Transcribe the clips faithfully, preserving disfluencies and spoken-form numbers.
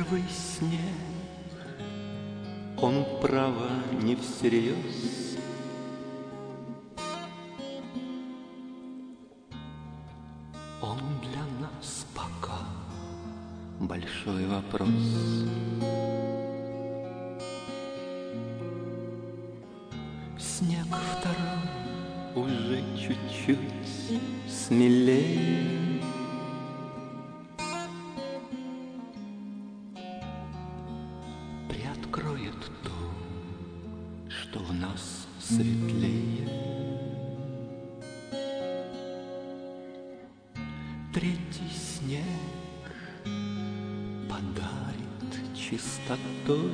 Первый снег, он, право, не всерьез. Он для нас пока большой вопрос. Снег второй уже чуть-чуть смелее. Приоткроет то, что в нас светлее. Третий снег подарит чистотой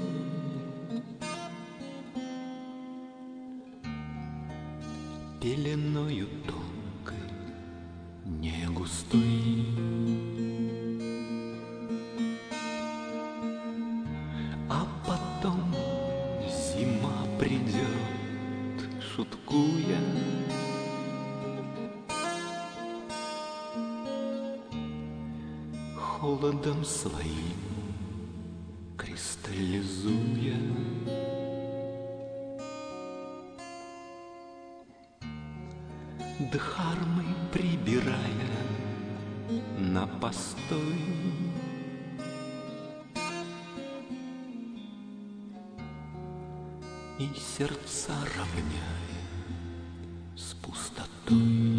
пеленою тонкой, не густой. А потом зима придет, шуткуя, холодом своим кристаллизуя. Дхармы прибирая на постой. И сердца равняя с пустотой.